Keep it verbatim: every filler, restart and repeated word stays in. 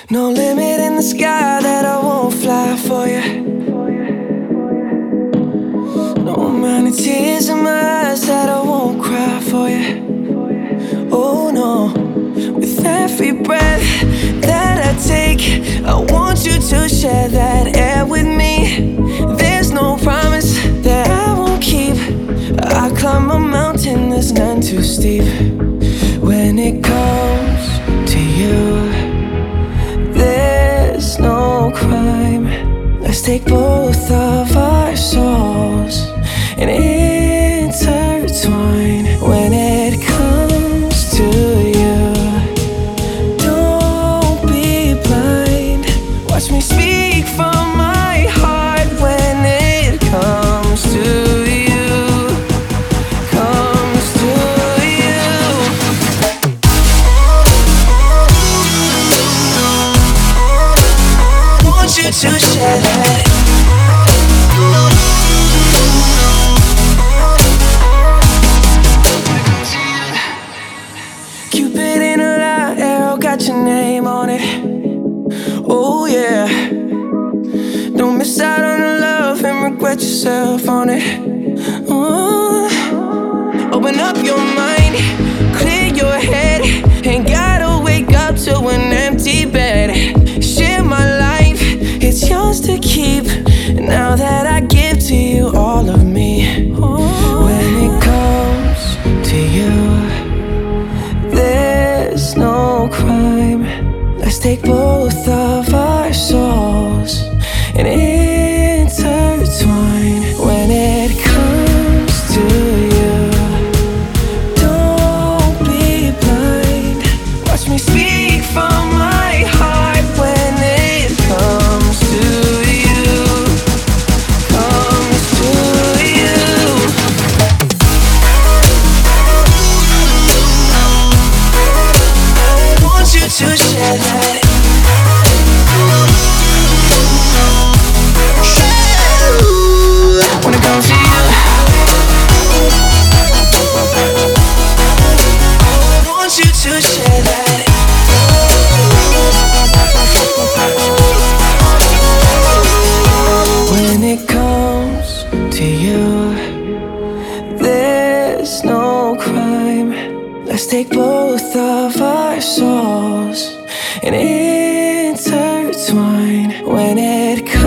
No limit in the sky that I won't fly for you. No amount of tears in my eyes that I won't cry for you. Oh no, with every breath that I take, I want you to share that air with me. There's no promise that I won't keep. I climb a mountain that's none too steep. When it comes to you, there's no crime. Let's take both of our souls and intertwine. When it comes to you, don't be blind. Watch me speak from my heart. When it comes to you, comes to you, want you to share that. Cupid in a light arrow got your name on it. Oh yeah. Don't miss out on the love and regret yourself on it. Oh. Open up your mind, clear your head. Ain't gotta wake up to an empty bed. Share my life, it's yours to keep. Now that I give to you all of me. When it comes to you, there's no crime. Let's take both of our souls and intertwine. When it comes to you, don't be blind. Watch me speak from my heart. When it comes to you, comes to you, want you to share that. When it comes to you, want you to share that. When it comes to you, there's no crime. Let's take both of our souls and intertwine. When it comes